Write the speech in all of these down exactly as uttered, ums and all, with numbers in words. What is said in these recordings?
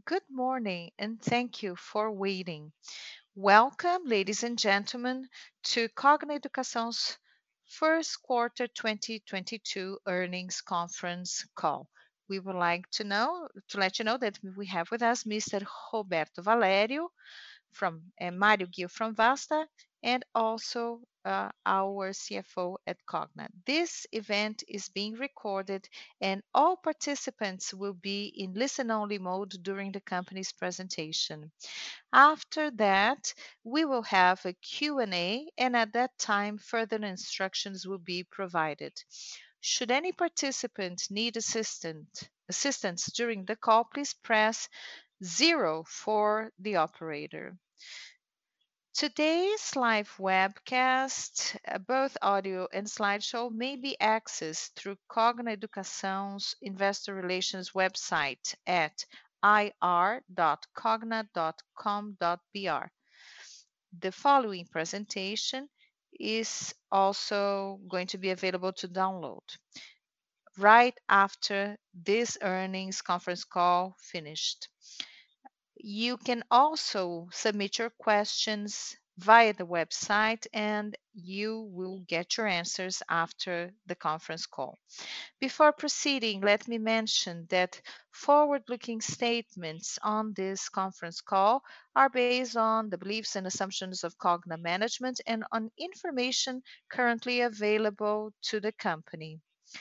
Good morning, and thank you for waiting. Welcome, ladies and gentlemen, to Cogna Educação's first quarter twenty twenty-two earnings conference call. We would like to know to let you know that we have with us Mister Roberto Valério from uh, Mário Ghio from Vasta, and also uh, our C F O at Cogna. This event is being recorded, and all participants will be in listen-only mode during the company's presentation. After that, we will have a Q and A, and at that time, further instructions will be provided. Should any participant need assistant, assistance during the call, please press zero for the operator. Today's live webcast, uh, both audio and slideshow, may be accessed through Cogna Educação's investor relations website at i r dot cogna dot com dot b r. The following presentation is also going to be available to download right after this earnings conference call finished. You can also submit your questions via the website, and you will get your answers after the conference call. Before proceeding, let me mention that forward-looking statements on this conference call are based on the beliefs and assumptions of Cogna management and on information currently available to the company.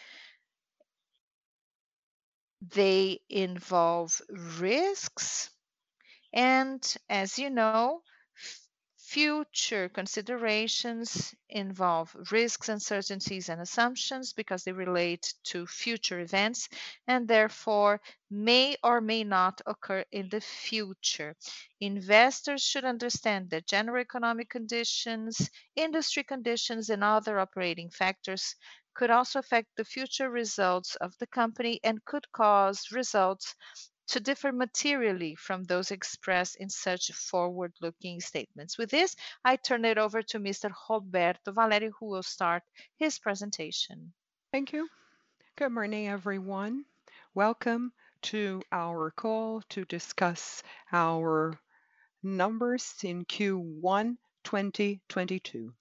They involve risks and, as you know, f- future considerations involve risks, uncertainties, and assumptions because they relate to future events and therefore may or may not occur in the future. Investors should understand that general economic conditions, industry conditions, and other operating factors could also affect the future results of the company and could cause results to differ materially from those expressed in such forward-looking statements. With this, I turn it over to Mister Roberto Valério, who will start his presentation. Thank you. Good morning, everyone. Welcome to our call to discuss our numbers in Q one twenty twenty-two.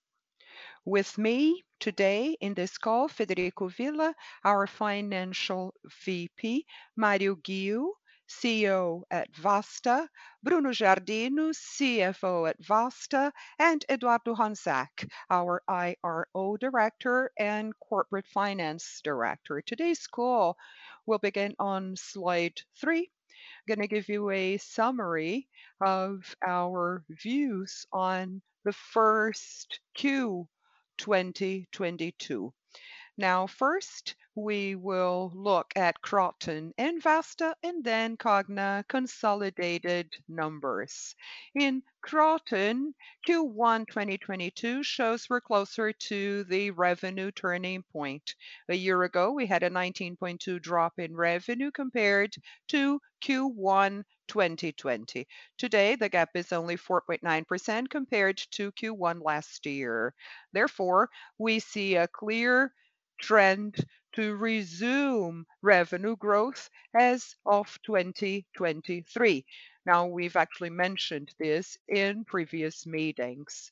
With me today in this call, Federico Villa, our Financial V P, Mário Ghio, C E O at Vasta, Bruno Giardino, C F O at Vasta, and Eduardo Honzak, our I R O Director and Corporate Finance Director. Today's call will begin on slide three. I'm going to give you a summary of our views on the first Q twenty twenty-two. Now, first, we will look at Kroton and Vasta and then Cogna consolidated numbers. In Kroton, Q one twenty twenty-two shows we're closer to the revenue turning point. A year ago, we had a nineteen point two drop in revenue compared to Q one twenty twenty. Today, the gap is only four point nine percent compared to Q one last year. Therefore, we see a clear trend to resume revenue growth as of twenty twenty-three. Now, we've actually mentioned this in previous meetings,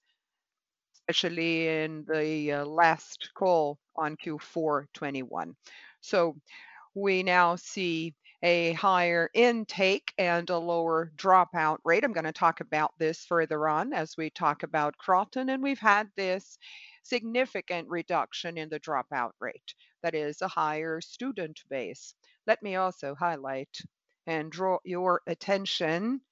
especially in the uh, last call on Q four twenty-one. So we now see a higher intake and a lower dropout rate. I'm going to talk about this further on as we talk about Kroton, and we've had this significant reduction in the dropout rate. That is a higher student base. Let me also highlight and draw your attention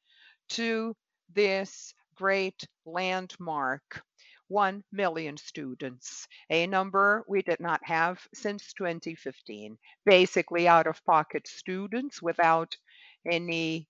to this great landmark. one million students, a number we did not have since twenty fifteen. Basically, out of pocket students without any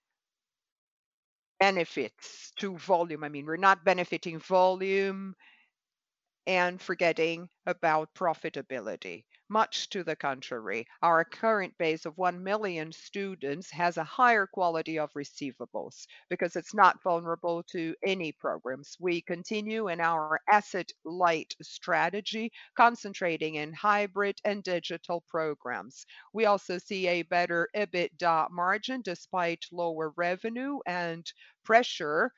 benefits to volume. I mean, we're not benefiting volume and forgetting about profitability. Much to the contrary, our current base of one million students has a higher quality of receivables because it's not vulnerable to any programs. We continue in our asset light strategy, concentrating in hybrid and digital programs. We also see a better EBITDA margin despite lower revenue and pressure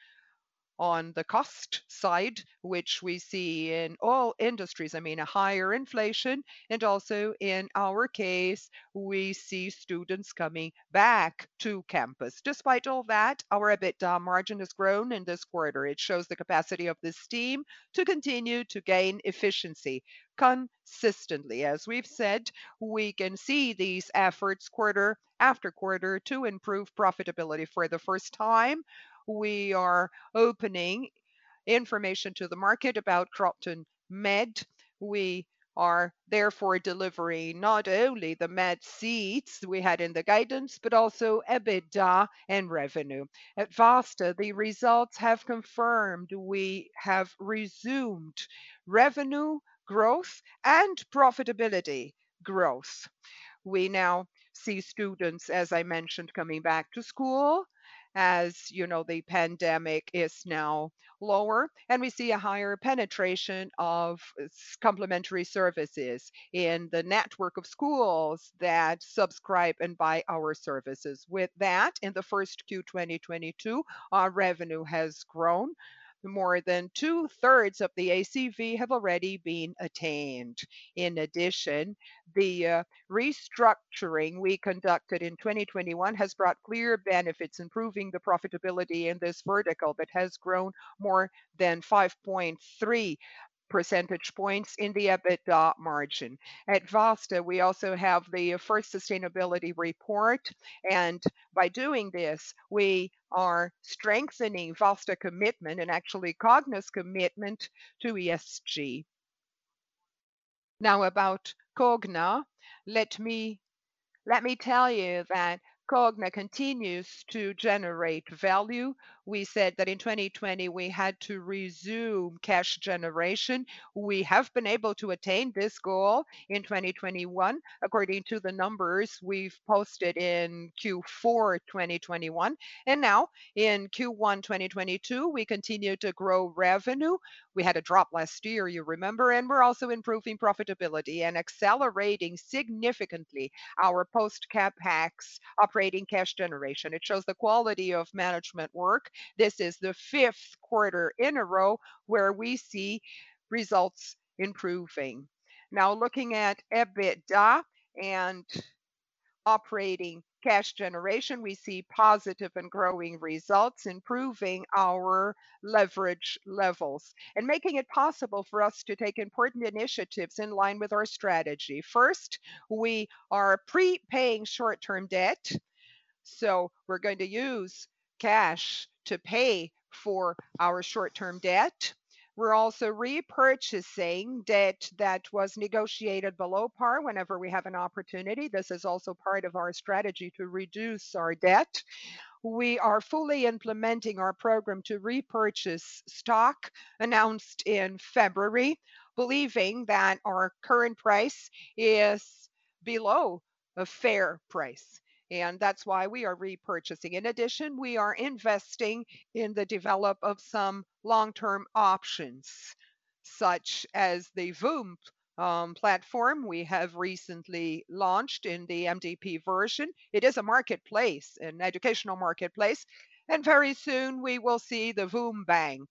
on the cost side, which we see in all industries. I mean, a higher inflation, and also in our case, we see students coming back to campus. Despite all that, our EBITDA margin has grown in this quarter. It shows the capacity of this team to continue to gain efficiency consistently. As we've said, we can see these efforts quarter after quarter to improve profitability. For the first time, we are opening information to the market about Kroton Med. We are therefore delivering not only the med seats we had in the guidance, but also EBITDA and revenue. At Vasta, the results have confirmed we have resumed revenue growth and profitability growth. We now see students, as I mentioned, coming back to school as you know the pandemic is now lower, and we see a higher penetration of complementary services in the network of schools that subscribe and buy our services. With that, in the first Q twenty twenty-two, our revenue has grown. More than two thirds of the A C V have already been attained. In addition, the uh, restructuring we conducted in twenty twenty-one has brought clear benefits, improving the profitability in this vertical that has grown more than five point three percentage points in the EBITDA margin. At Vasta, we also have the first sustainability report, and by doing this, we are strengthening Vasta commitment and actually Cogna's commitment to E S G. Now about Cogna, let me let me tell you that Cogna continues to generate value. We said that in twenty twenty we had to resume cash generation. We have been able to attain this goal in twenty twenty-one, according to the numbers we've posted in Q four twenty twenty-one. And now in Q one twenty twenty-two, we continue to grow revenue. We had a drop last year, you remember, and we're also improving profitability and accelerating significantly our post-CapEx operating cash generation. It shows the quality of management work. This is the fifth quarter in a row where we see results improving. Now, looking at EBITDA and operating cash generation, we see positive and growing results, improving our leverage levels and making it possible for us to take important initiatives in line with our strategy. First, we are prepaying short-term debt. So we're going to use cash to pay for our short-term debt. We're also repurchasing debt that was negotiated below par whenever we have an opportunity. This is also part of our strategy to reduce our debt. We are fully implementing our program to repurchase stock announced in February, believing that our current price is below a fair price. And that's why we are repurchasing. In addition, we are investing in the develop of some long-term options, such as the Voomp um, platform we have recently launched in the M D P version. It is a marketplace, an educational marketplace, and very soon we will see the Voom Bank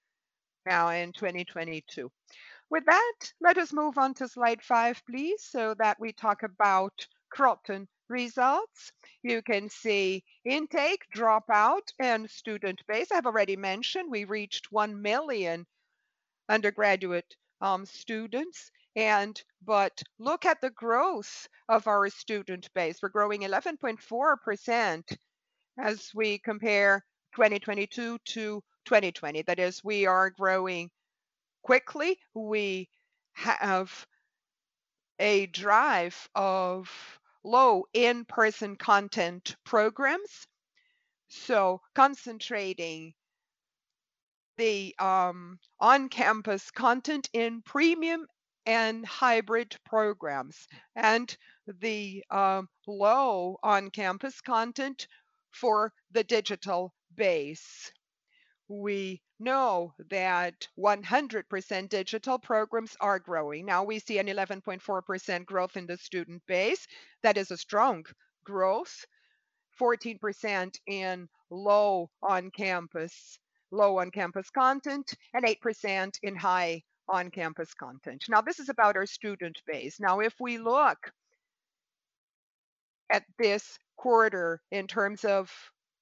now in twenty twenty-two. With that, let us move on to slide five, please, so that we talk about Kroton results. You can see intake, dropout, and student base. I've already mentioned we reached one million undergraduate um, students. And but look at the growth of our student base. We're growing eleven point four percent as we compare twenty twenty-two to twenty twenty. That is, we are growing quickly. We have a drive of low in-person content programs. So concentrating the um, on-campus content in premium and hybrid programs, and the um, low on-campus content for the digital base. We know that one hundred percent digital programs are growing. Now we see an eleven point four percent growth in the student base. That is a strong growth. fourteen percent in low on-campus, low on-campus content, and eight percent in high on-campus content. Now this is about our student base. Now if we look at this quarter in terms of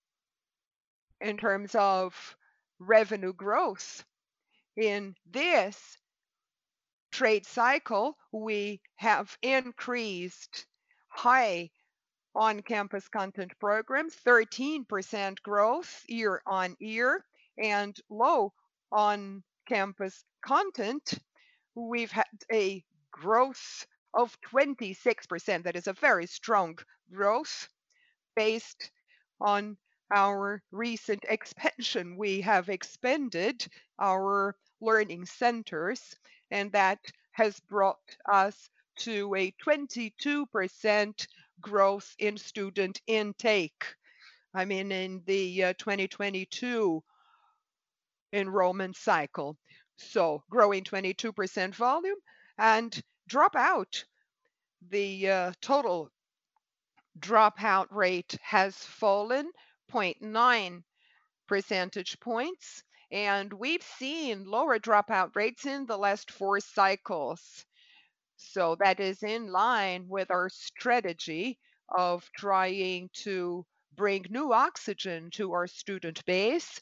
in terms of revenue growth, in this trade cycle, we have increased high on-campus content programs, thirteen percent growth year-on-year, and low on-campus content, we've had a growth of twenty-six percent. That is a very strong growth based on our recent expansion. We have expanded our learning centers, and that has brought us to a twenty-two percent growth in student intake. I mean, in the uh, twenty twenty-two enrollment cycle. So growing twenty-two percent volume and dropout. The uh, total dropout rate has fallen zero point nine percentage points, and we've seen lower dropout rates in the last four cycles. So that is in line with our strategy of trying to bring new oxygen to our student base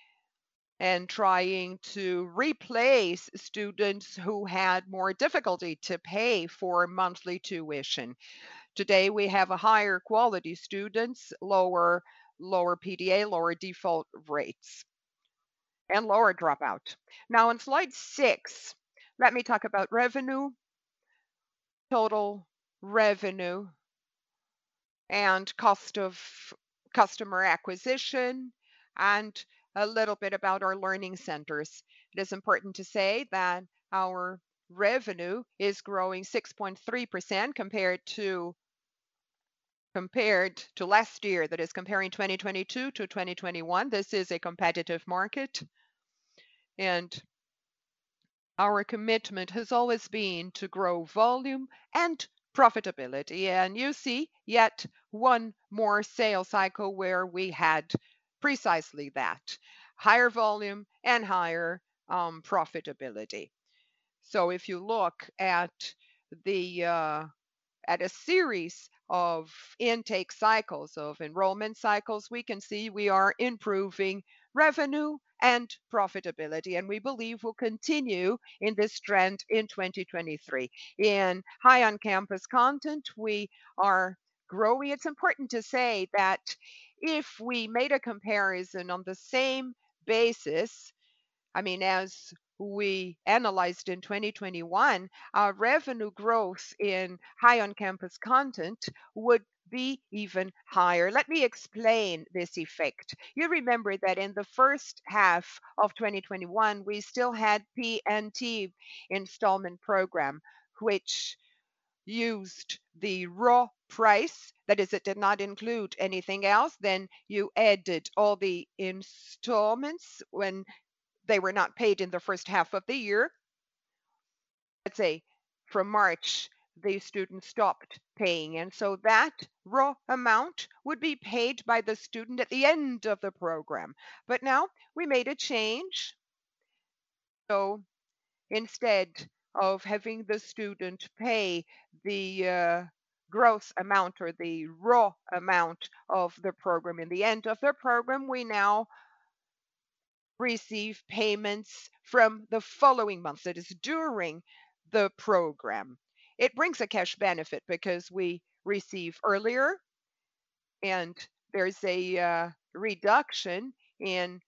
and trying to replace students who had more difficulty to pay for monthly tuition. Today we have a higher quality students, lower lower P D A, lower default rates, and lower dropout. Now on slide six, let me talk about revenue, total revenue, and cost of customer acquisition, and a little bit about our learning centers. It is important to say that our revenue is growing six point three percent compared to compared to last year, that is comparing twenty twenty-two to twenty twenty-one. This is a competitive market, and our commitment has always been to grow volume and profitability. And you see yet one more sales cycle where we had precisely that, higher volume and higher um, profitability. So if you look at the uh, at a series of intake cycles, of enrollment cycles, we can see we are improving revenue and profitability, and we believe will continue in this trend in twenty twenty-three. In high on-campus content, we are growing. It's important to say that if we made a comparison on the same basis, I mean, as we analyzed in twenty twenty-one, our revenue growth in high on-campus content would be even higher. Let me explain this effect. You remember that in the first half of twenty twenty-one, we still had P N T installment program, which used the raw price, that is, it did not include anything else. Then you added all the installments when they were not paid in the first half of the year. Let's say from March, the student stopped paying. And so that raw amount would be paid by the student at the end of the program. But now we made a change. So instead of having the student pay the uh, gross amount or the raw amount of the program in the end of the program, we now receive payments from the following month, that is during the program. It brings a cash benefit because we receive earlier, and there's a uh, reduction in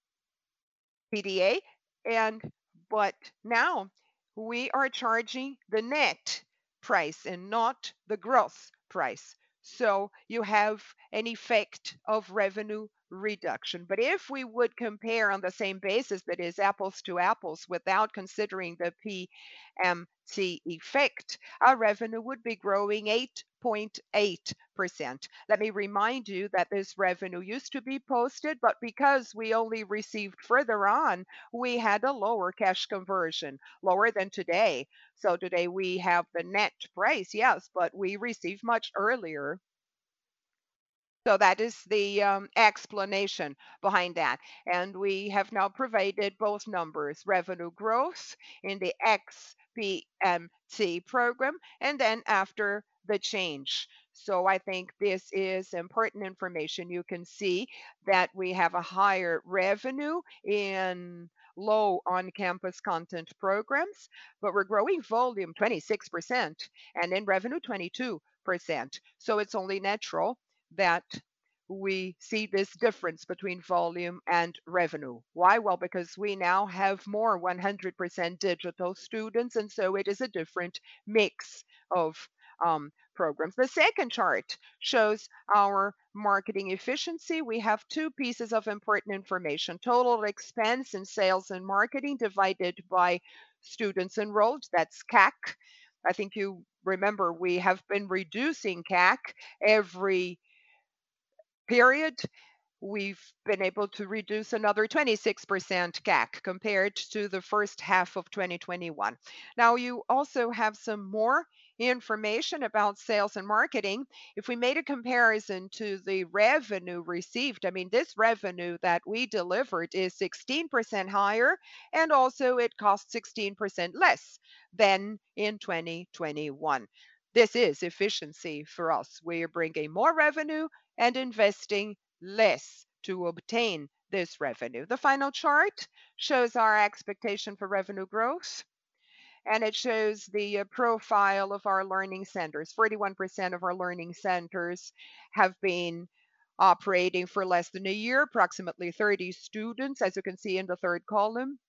P D A, and but now we are charging the net price and not the gross price. So you have an effect of revenue reduction. But if we would compare on the same basis, that is apples to apples, without considering the P M T effect, our revenue would be growing eight point eight percent. Let me remind you that this revenue used to be posted, but because we only received further on, we had a lower cash conversion, lower than today. So today we have the net price, yes, but we received much earlier. So that is the um, explanation behind that. And we have now provided both numbers, revenue growth in the X P M T program, and then after the change. So I think this is important information. You can see that we have a higher revenue in low on-campus content programs, but we're growing volume twenty-six percent and in revenue twenty-two percent. So it's only natural that we see this difference between volume and revenue. Why? Well, because we now have more one hundred percent digital students, and so it is a different mix of um, programs. The second chart shows our marketing efficiency. We have two pieces of important information: total expense in sales and marketing divided by students enrolled. That's C A C. I think you remember we have been reducing C A C every period. We've been able to reduce another twenty-six percent C A C compared to the first half of twenty twenty-one. Now, you also have some more information about sales and marketing. If we made a comparison to the revenue received, I mean, this revenue that we delivered is sixteen percent higher, and also it costs sixteen percent less than in twenty twenty-one. This is efficiency for us. We are bringing more revenue and investing less to obtain this revenue. The final chart shows our expectation for revenue growth, and it shows the uh, profile of our learning centers. forty-one percent of our learning centers have been operating for less than a year, approximately thirty students, as you can see in the third column.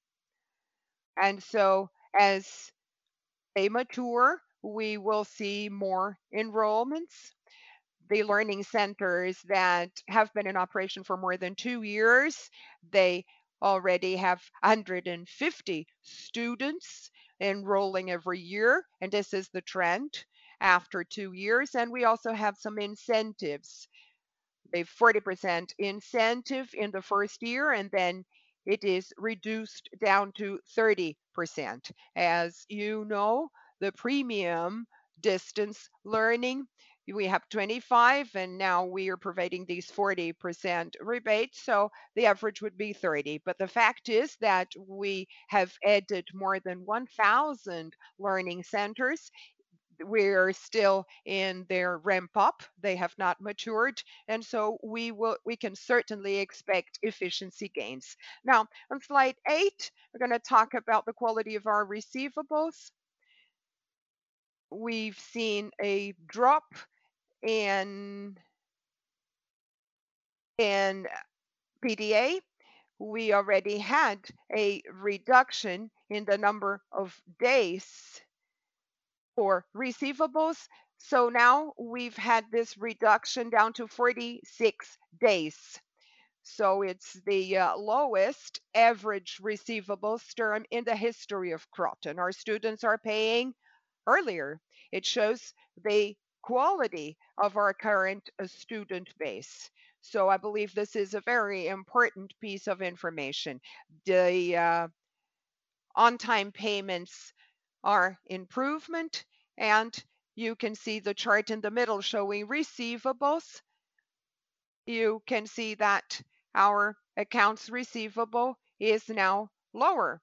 And so as they mature, we will see more enrollments. The learning centers that have been in operation for more than two years, they already have one hundred fifty students enrolling every year, and this is the trend after two years. And we also have some incentives. They have forty percent incentive in the first year, and then it is reduced down to thirty percent. As you know, the premium distance learning, we have twenty-five, and now we are providing these forty percent rebates, so the average would be thirty. But the fact is that we have added more than one thousand learning centers. We're still in their ramp up. They have not matured, and so we will we can certainly expect efficiency gains. Now, on slide eight, we're going to talk about the quality of our receivables. We've seen a drop in in P D A. We already had a reduction in the number of days for receivables. So now we've had this reduction down to forty-six days. So it's the uh, lowest average receivables term in the history of Kroton. Our students are paying earlier. It shows the quality of our current uh, student base. So I believe this is a very important piece of information. The uh, on-time payments are improvement, and you can see the chart in the middle showing receivables. You can see that our accounts receivable is now lower,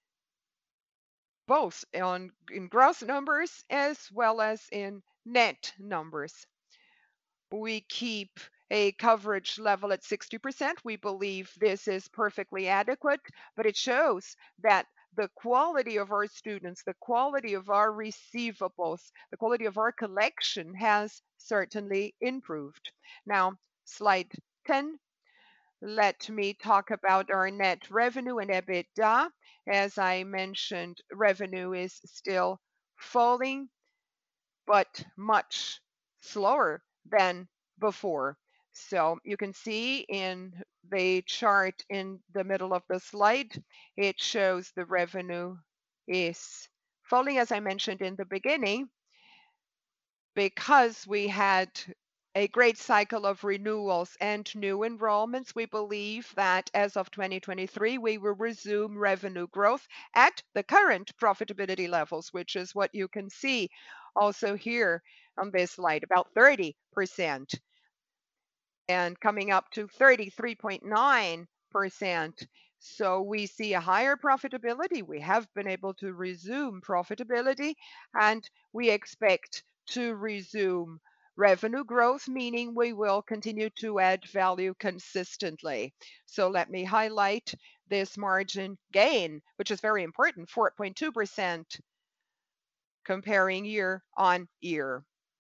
both on in gross numbers as well as in net numbers. We keep a coverage level at sixty percent. We believe this is perfectly adequate, but it shows that the quality of our students, the quality of our receivables, the quality of our collection has certainly improved. Now, slide ten. Let me talk about our net revenue and EBITDA. As I mentioned, revenue is still falling, but much slower than before. So you can see in the chart in the middle of the slide, it shows the revenue is falling, as I mentioned in the beginning, because we had a great cycle of renewals and new enrollments. We believe that as of twenty twenty-three, we will resume revenue growth at the current profitability levels, which is what you can see also here on this slide, about thirty percent, and coming up to thirty-three point nine percent. So we see a higher profitability. We have been able to resume profitability, and we expect to resume revenue growth, meaning we will continue to add value consistently. So let me highlight this margin gain, which is very important, four point two percent comparing year-on-year.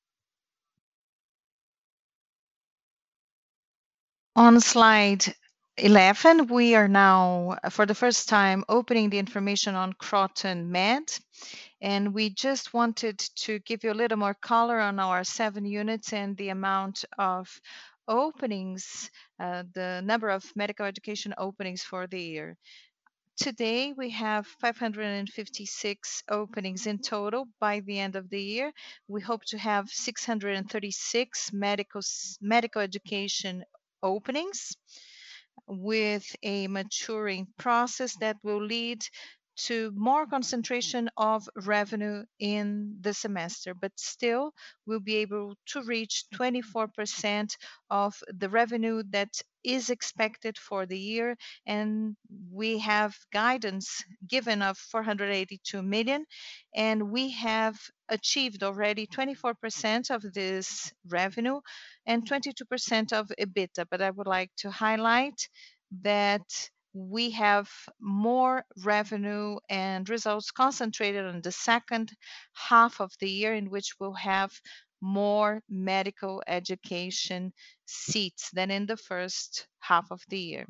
On slide eleven, we are now, uh, for the first time, opening the information on Kroton Med. And we just wanted to give you a little more color on our seven units and the amount of openings, uh, the number of medical education openings for the year. Today, we have five hundred fifty-six openings in total by the end of the year. We hope to have six hundred thirty-six medical, medical education openings with a maturing process that will lead to more concentration of revenue in the semester, but still we'll be able to reach twenty-four percent of the revenue that is expected for the year. And we have guidance given of four hundred eighty-two million, and we have achieved already twenty-four percent of this revenue and twenty-two percent of EBITDA. But I would like to highlight that we have more revenue and results concentrated on the second half of the year, in which we'll have more medical education seats than in the first half of the year.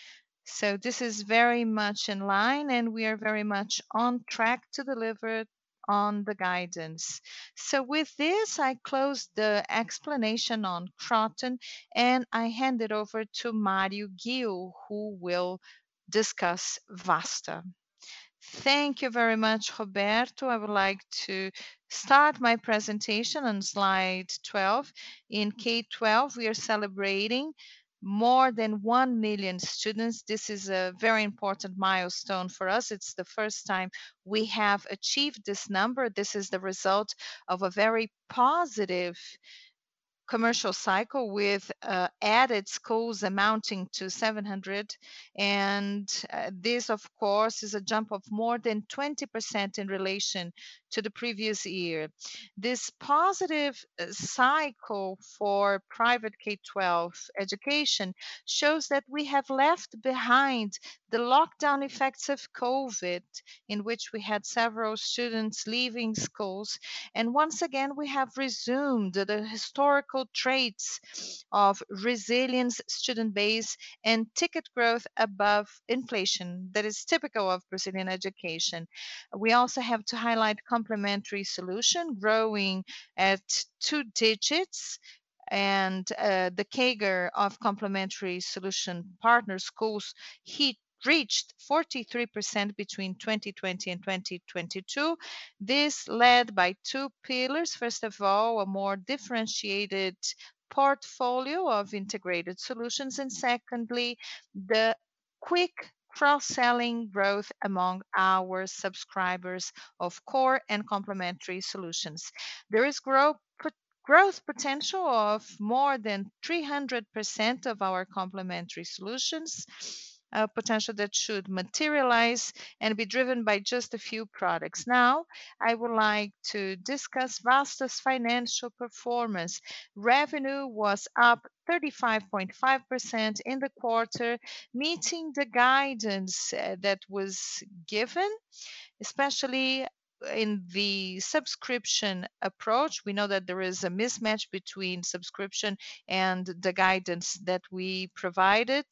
So this is very much in line, and we are very much on track to deliver on the guidance. So with this, I close the explanation on Kroton, and I hand it over to Mario Ghio, who will discuss Vasta. Thank you very much, Roberto. I would like to start my presentation on slide twelve. In K twelve, we are celebrating more than one million students. This is a very important milestone for us. It's the first time we have achieved this number. This is the result of a very positive commercial cycle with uh, added schools amounting to seven hundred. And uh, this, of course, is a jump of more than twenty percent in relation to the previous year. This positive uh, cycle for private K twelve education shows that we have left behind the lockdown effects of COVID, in which we had several students leaving schools. And once again, we have resumed the historical traits of resilience, student base, and ticket growth above inflation that is typical of Brazilian education. We also have to highlight complementary solution growing at two digits, and uh, the C A G R of complementary solution partner schools hit reached forty-three percent between twenty twenty and twenty twenty-two. This led by two pillars. First of all, a more differentiated portfolio of integrated solutions, and secondly, the quick cross-selling growth among our subscribers of core and complementary solutions. There is growth growth potential of more than three hundred percent of our complementary solutions, a potential that should materialize and be driven by just a few products. Now, I would like to discuss Vasta's financial performance. Revenue was up thirty-five point five percent in the quarter, meeting the guidance uh, that was given, especially in the subscription approach. We know that there is a mismatch between subscription and the guidance that we provided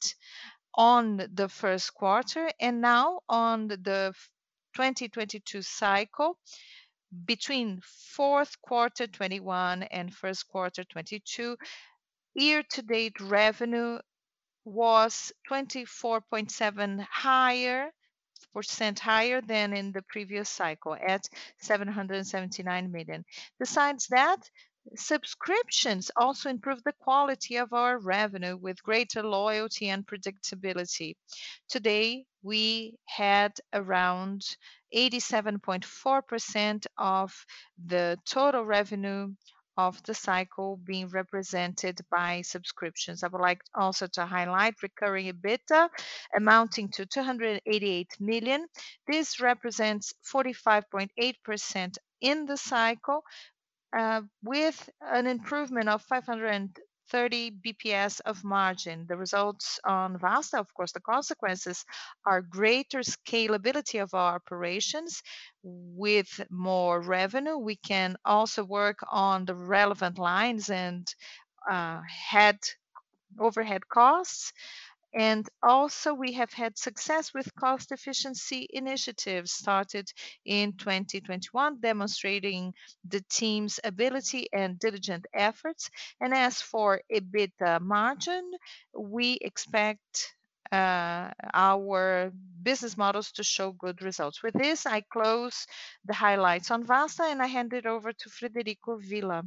on the first quarter, and now on the twenty twenty-two cycle, between fourth quarter twenty-one and first quarter twenty-two, year-to-date revenue was twenty-four point seven higher percent higher than in the previous cycle at seven hundred seventy-nine million. Besides that, subscriptions also improve the quality of our revenue with greater loyalty and predictability. Today, we had around eighty-seven point four percent of the total revenue of the cycle being represented by subscriptions. I would like also to highlight recurring EBITDA amounting to two hundred eighty-eight million. This represents forty-five point eight percent in the cycle, uh, with an improvement of five hundred thirty B P S of margin. The results on Vasta, of course, the consequences are greater scalability of our operations. With more revenue, we can also work on the relevant lines and uh, head overhead costs. And also, we have had success with cost efficiency initiatives started in twenty twenty-one, demonstrating the team's ability and diligent efforts. And as for EBITDA margin, we expect uh, our business models to show good results. With this, I close the highlights on Vasta and I hand it over to Frederico Villa.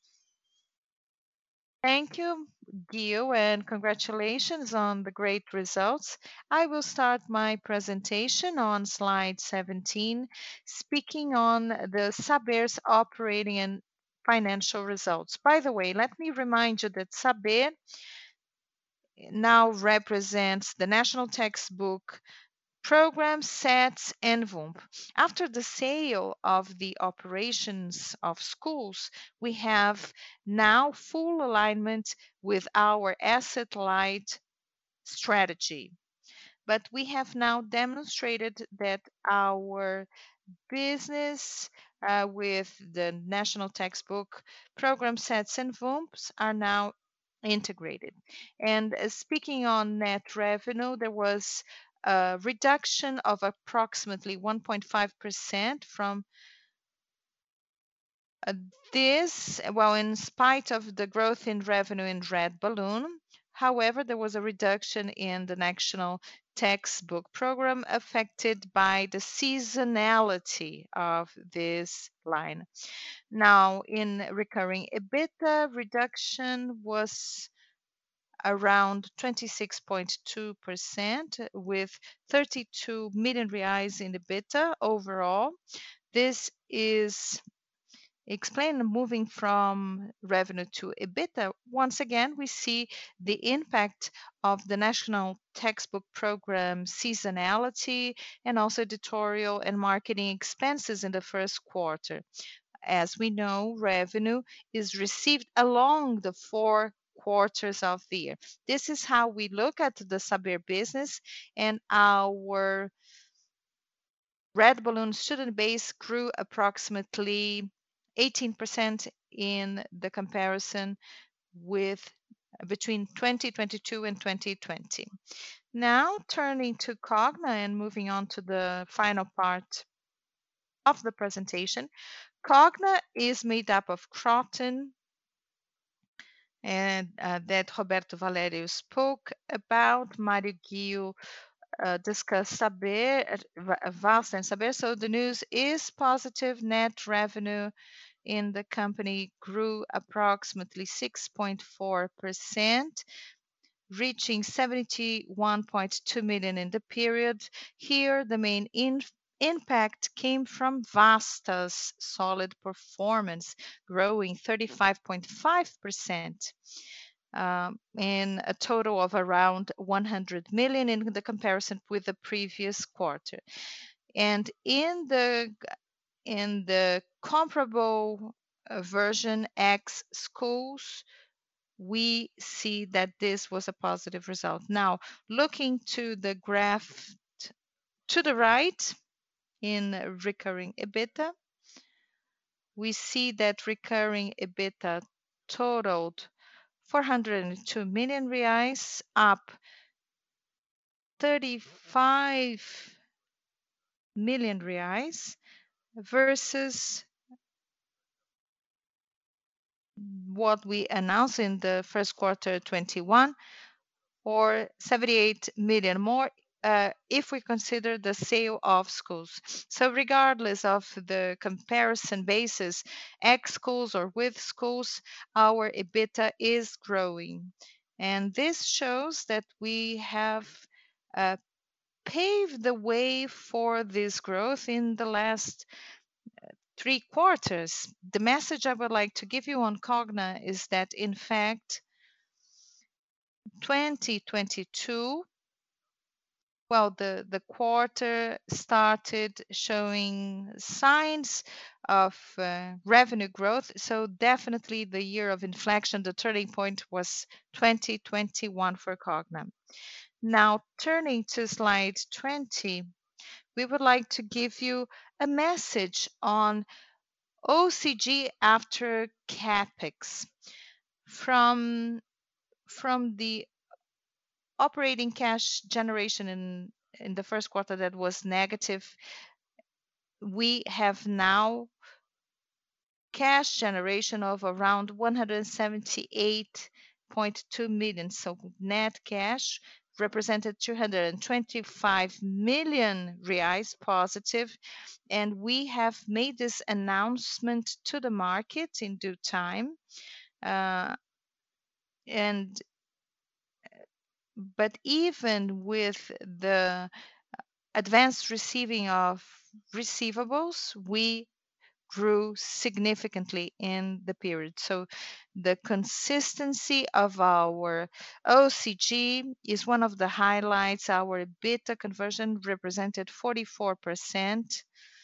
Thank you, Gil, and congratulations on the great results. I will start my presentation on slide seventeen, speaking on the Saber's operating and financial results. By the way, let me remind you that Saber now represents the national textbook program, SETS, and V U M P. After the sale of the operations of schools, we have now full alignment with our asset-light strategy. But we have now demonstrated that our business uh, with the national textbook program SETS and V U M Ps are now integrated. And uh, speaking on net revenue, there was a reduction of approximately one point five percent from uh, this, well, in spite of the growth in revenue in Red Balloon. However, there was a reduction in the national textbook program affected by the seasonality of this line. Now, in recurring EBITDA, reduction was around twenty-six point two percent with thirty-two million reais in EBITDA overall. This is explained moving from revenue to EBITDA. Once again, we see the impact of the national textbook program seasonality and also editorial and marketing expenses in the first quarter. As we know, revenue is received along the four quarters of the year. This is how we look at the Saber business, and our Red Balloon student base grew approximately eighteen percent in the comparison with between twenty twenty-two and twenty twenty. Now turning to Cogna and moving on to the final part of the presentation. Cogna is made up of Kroton, and uh, that Roberto Valerio spoke about. Mario Ghio uh, discussed Saber, uh, Vasta and Saber. So the news is positive. Net revenue in the company grew approximately six point four percent, reaching seventy-one point two million in the period. Here, the main in impact came from Vasta's solid performance, growing thirty-five point five percent. Um, in a total of around one hundred million in the comparison with the previous quarter. And in the in the comparable uh, version X schools, we see that this was a positive result. Now, looking to the graph to the right in recurring EBITDA, we see that recurring EBITDA totaled four hundred two million reais, up thirty-five million reais versus what we announced in the first quarter twenty-one, or seventy-eight million more uh, if we consider the sale of schools. So regardless of the comparison basis, ex schools or with schools, our EBITDA is growing. And this shows that we have uh, paved the way for this growth in the last three quarters. The message I would like to give you on Cogna is that, in fact, twenty twenty-two, well, the, the quarter started showing signs of uh, revenue growth. So definitely the year of inflection, the turning point was twenty twenty-one for Cogna. Now, turning to slide twenty, we would like to give you a message on O C G after CapEx. From from the operating cash generation in in the first quarter that was negative, we have now cash generation of around one hundred seventy-eight point two million. So net cash represented two hundred twenty-five million reais positive, and we have made this announcement to the market in due time. Uh, and but even with the advanced receiving of receivables, we grew significantly in the period. So the consistency of our O C G is one of the highlights. Our EBITDA conversion represented forty-four percent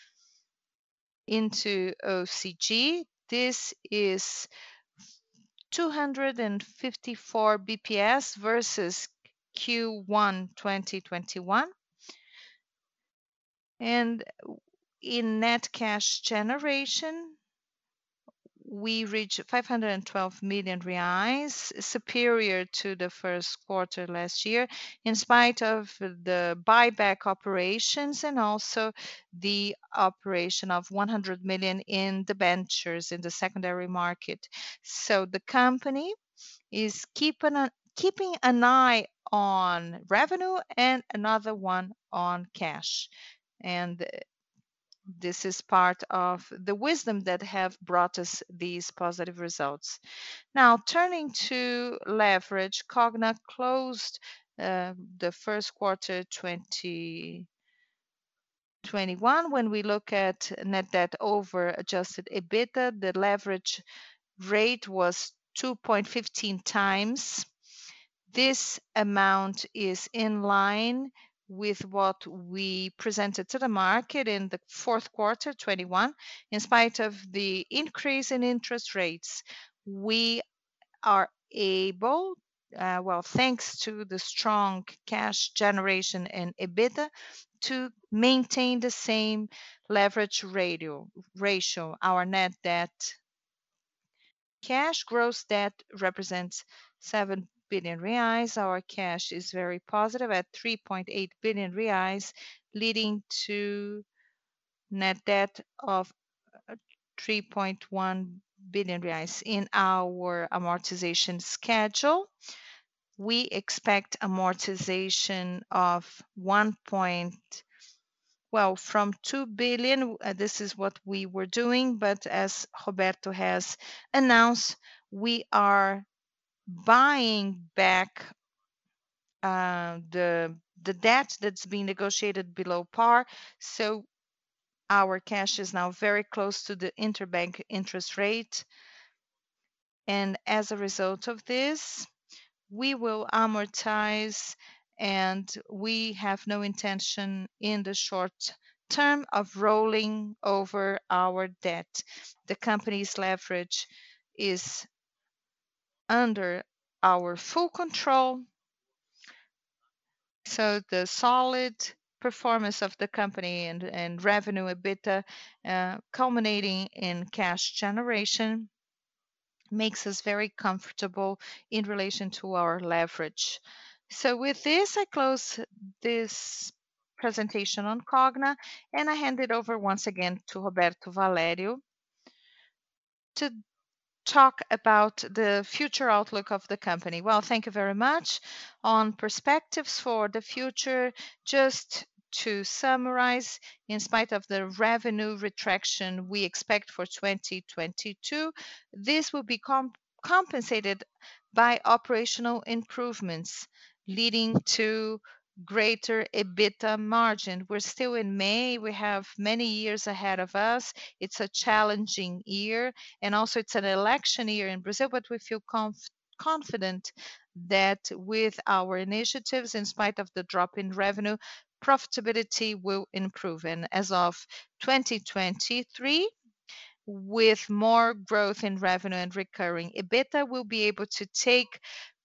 into O C G. This is two hundred fifty-four B P S versus Q one twenty twenty-one. And in net cash generation, we reached five hundred twelve million reais, superior to the first quarter last year, in spite of the buyback operations and also the operation of one hundred million in debentures in the secondary market. So the company is keeping a, keeping an eye on revenue and another one on cash. And this is part of the wisdom that have brought us these positive results. Now, turning to leverage, Cogna closed uh, the first quarter twenty twenty-one. When we look at net debt over adjusted EBITDA, the leverage rate was two point one five times. This amount is in line with what we presented to the market in the fourth quarter twenty-one. In spite of the increase in interest rates, we are able, uh, well, thanks to the strong cash generation and EBITDA, to maintain the same leverage ratio. ratio. Our net debt cash gross debt represents seven billion reais. Our cash is very positive at three point eight billion reais, leading to net debt of uh, three point one billion reais. In our amortization schedule, we expect amortization of one point, well, from two billion. Uh, this is what we were doing, but as Roberto has announced, we are buying back uh, the the debt that's being negotiated below par. So our cash is now very close to the interbank interest rate. And as a result of this, we will amortize, and we have no intention in the short term of rolling over our debt. The company's leverage is under our full control. So the solid performance of the company and, and revenue EBITDA uh, culminating in cash generation makes us very comfortable in relation to our leverage. So with this, I close this presentation on Cogna, and I hand it over once again to Roberto Valério to talk about the future outlook of the company. Well, thank you very much. On perspectives for the future, just to summarize, in spite of the revenue retraction we expect for twenty twenty-two, this will be com- compensated by operational improvements, leading to greater EBITDA margin. We're still in May. We have many years ahead of us. It's a challenging year, and also it's an election year in Brazil, but we feel conf- confident that with our initiatives, in spite of the drop in revenue, profitability will improve. And as of twenty twenty-three, with more growth in revenue and recurring EBITDA, we'll be able to take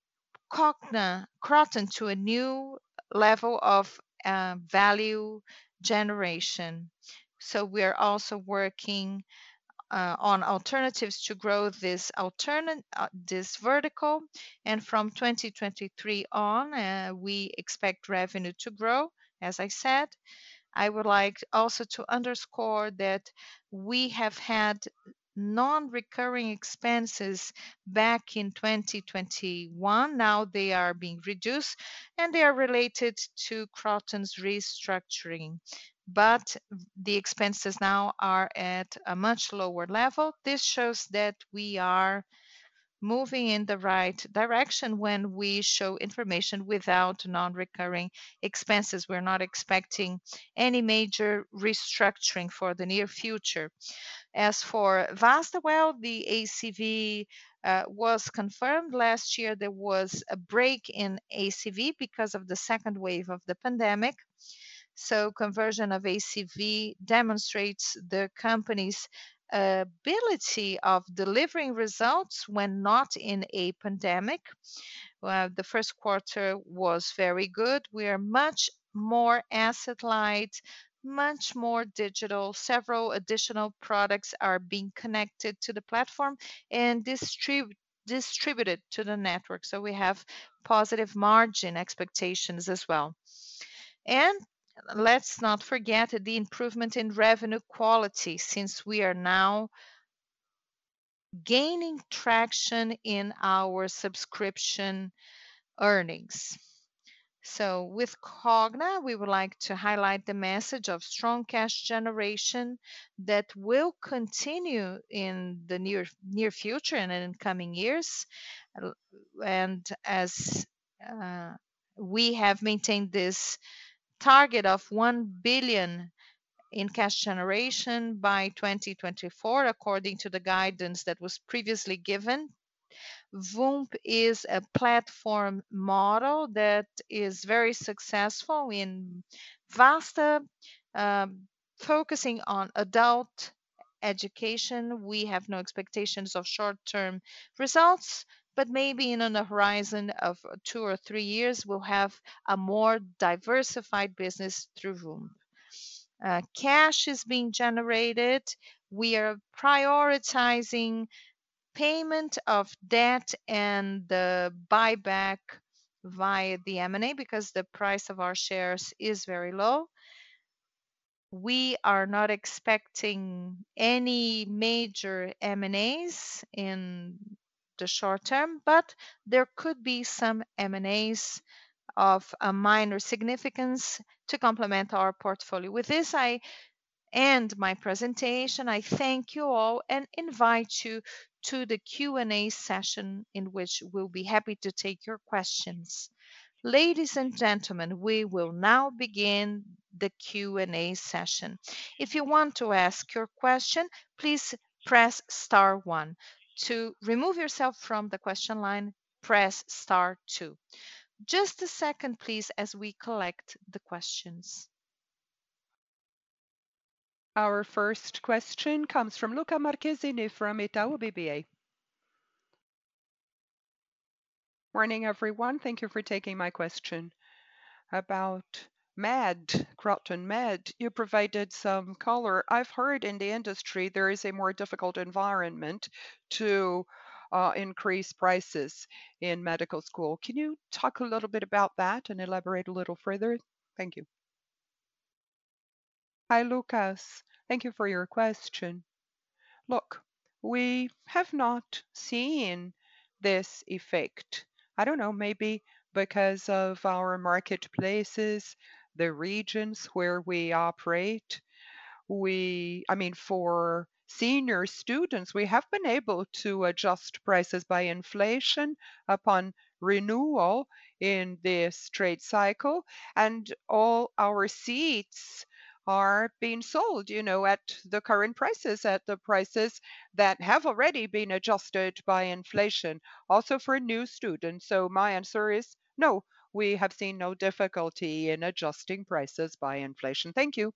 Cogna Kroton to a new level of uh, value generation. So we are also working uh, on alternatives to grow this alternate uh, this vertical, and from twenty twenty-three on, uh, we expect revenue to grow. As I said, I would like also to underscore that we have had non-recurring expenses back in twenty twenty-one. Now they are being reduced, and they are related to Kroton's restructuring. But the expenses now are at a much lower level. This shows that we are moving in the right direction when we show information without non-recurring expenses. We're not expecting any major restructuring for the near future. As for Vasta, well, the A C V uh, was confirmed. Last year, there was a break in A C V because of the second wave of the pandemic. So conversion of A C V demonstrates the company's ability of delivering results when not in a pandemic. Well, the first quarter was very good. We are much more asset light, much more digital. Several additional products are being connected to the platform and distrib- distributed to the network. So we have positive margin expectations as well. And let's not forget the improvement in revenue quality, since we are now gaining traction in our subscription earnings. So with Cogna, we would like to highlight the message of strong cash generation that will continue in the near near future and in coming years. Uh, And as uh, we have maintained this target of one billion in cash generation by twenty twenty-four, according to the guidance that was previously given. Voomp is a platform model that is very successful in Vasta, um, focusing on adult education. We have no expectations of short-term results, but maybe in on the horizon of two or three years, we'll have a more diversified business through Voomp. Uh, cash is being generated. We are prioritizing payment of debt and the buyback via the M and A because the price of our shares is very low. We are not expecting any major M and As in the short term, but there could be some M and As of a minor significance to complement our portfolio. With this, I end my presentation. I thank you all and invite you to the Q and A session in which we'll be happy to take your questions. Ladies and gentlemen, we will now begin the Q and A session. If you want to ask your question, please press star one. To remove yourself from the question line, press star two. Just a second, please, as we collect the questions. Our first question comes from Luca Marchesini from Itaú B B A. Morning, everyone. Thank you for taking my question. About Med, Kroton Med, you provided some color. I've heard in the industry there is a more difficult environment to uh, increase prices in medical school. Can you talk a little bit about that and elaborate a little further? Thank you. Hi, Lucas. Thank you for your question. Look, we have not seen this effect. I don't know, maybe because of our marketplaces, the regions where we operate. We, I mean, for senior students, we have been able to adjust prices by inflation upon renewal in this trade cycle, and all our seats are being sold, you know, at the current prices, at the prices that have already been adjusted by inflation, also for new students. So my answer is no, we have seen no difficulty in adjusting prices by inflation. Thank you.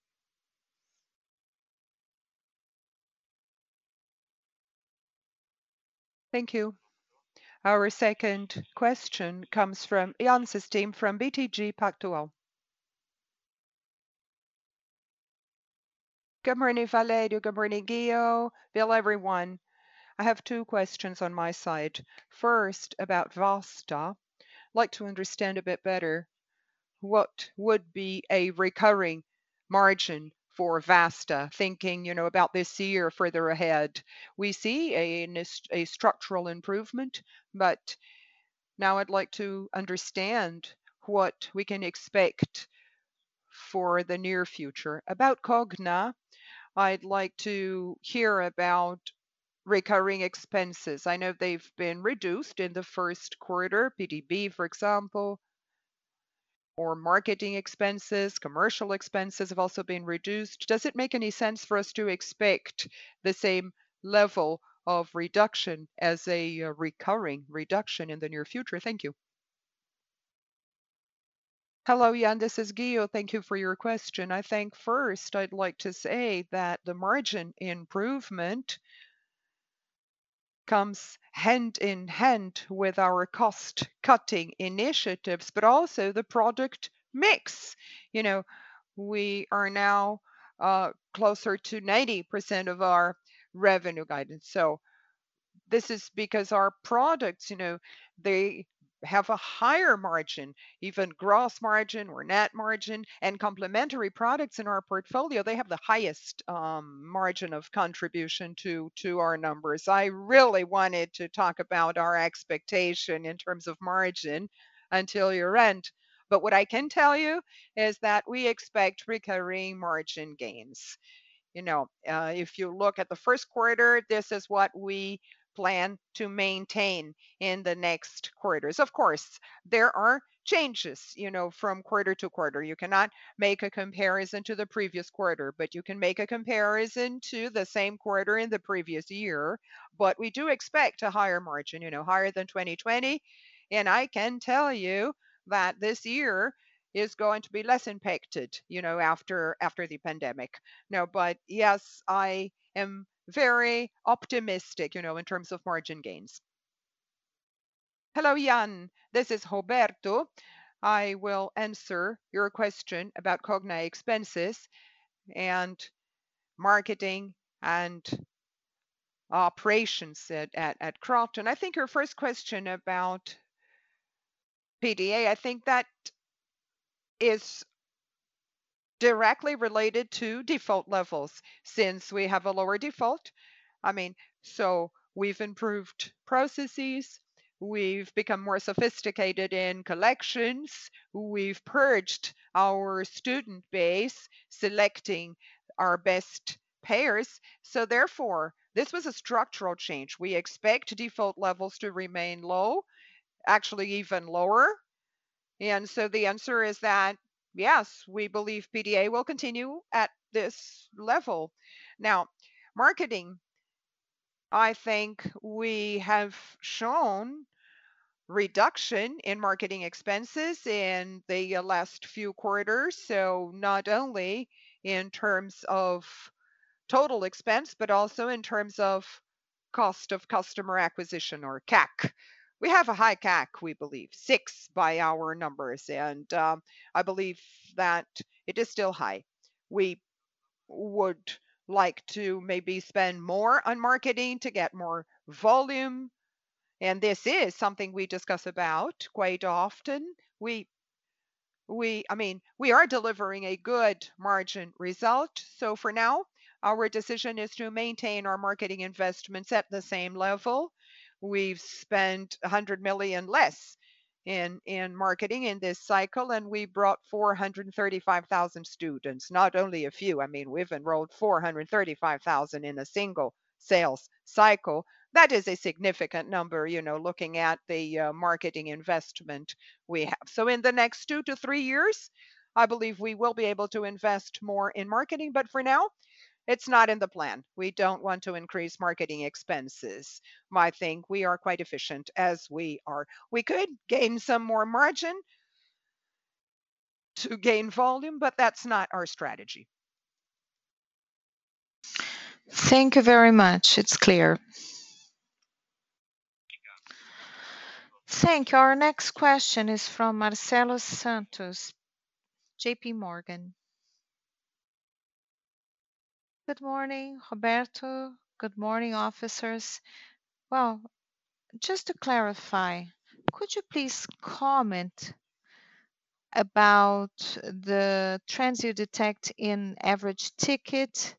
Thank you. Our second question comes from Jan System from B T G Pactual. Good morning, Valério. Good morning, Guio. Bill, everyone. I have two questions on my side. First, about Vasta. I'd like to understand a bit better what would be a recurring margin for Vasta, thinking, you know, about this year further ahead. We see a, a structural improvement, but now I'd like to understand what we can expect for the near future. About Cogna, I'd like to hear about recurring expenses. I know they've been reduced in the first quarter, P D B, for example, or marketing expenses, commercial expenses have also been reduced. Does it make any sense for us to expect the same level of reduction as a uh, recurring reduction in the near future? Thank you. Hello, Jan, this is Guido. Thank you for your question. I think first I'd like to say that the margin improvement comes hand in hand with our cost-cutting initiatives, but also the product mix. You know, we are now uh, closer to ninety percent of our revenue guidance. So this is because our products, you know, they have a higher margin, even gross margin or net margin, and complementary products in our portfolio, they have the highest um, margin of contribution to to our numbers. I really wanted to talk about our expectation in terms of margin until year end. But what I can tell you is that we expect recurring margin gains. You know, uh, if you look at the first quarter, this is what we plan to maintain in the next quarters. Of course, there are changes, you know, from quarter to quarter. You cannot make a comparison to the previous quarter, but you can make a comparison to the same quarter in the previous year. But we do expect a higher margin, you know, higher than twenty twenty. And I can tell you that this year is going to be less impacted, you know, after after the pandemic. No, but yes, I am very optimistic, you know, in terms of margin gains. Hello, Jan. This is Roberto. I will answer your question about Cogna expenses and marketing and operations at, at, at Crofton. I think your first question about P D A, I think that is directly related to default levels since we have a lower default. I mean, so we've improved processes, we've become more sophisticated in collections, we've purged our student base, selecting our best payers. So therefore, this was a structural change. We expect default levels to remain low, actually even lower. And so the answer is that, yes, we believe P D A will continue at this level. Now, marketing, I think we have shown reduction in marketing expenses in the last few quarters. So not only in terms of total expense, but also in terms of cost of customer acquisition or C A C. We have a high C A C, we believe, six by our numbers, and um, I believe that it is still high. We would like to maybe spend more on marketing to get more volume, and this is something we discuss about quite often. We we I mean, we are delivering a good margin result. So for now, our decision is to maintain our marketing investments at the same level. We've spent one hundred million less in, in marketing in this cycle, and we brought four hundred thirty-five thousand students, not only a few. I mean, we've enrolled four hundred thirty-five thousand in a single sales cycle. That is a significant number, you know, looking at the uh, marketing investment we have. So in the next two to three years, I believe we will be able to invest more in marketing, but for now, it's not in the plan. We don't want to increase marketing expenses. I think we are quite efficient as we are. We could gain some more margin to gain volume, but that's not our strategy. Thank you very much. It's clear. Thank you. Our next question is from Marcelo Santos, J P Morgan. Good morning, Roberto. Good morning, officers. Well, just to clarify, could you please comment about the trends you detect in average ticket?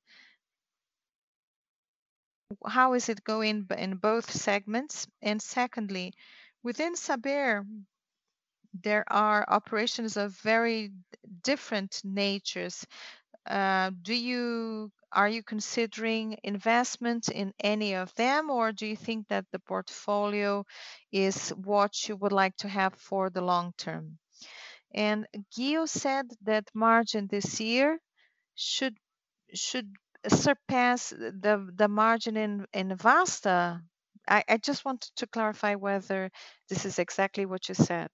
How is it going in both segments? And secondly, within Saber, there are operations of very different natures. Uh, do you are you considering investment in any of them, or do you think that the portfolio is what you would like to have for the long term? And Gio said that margin this year should should surpass the the margin in in Vasta. I, I just wanted to clarify whether this is exactly what you said.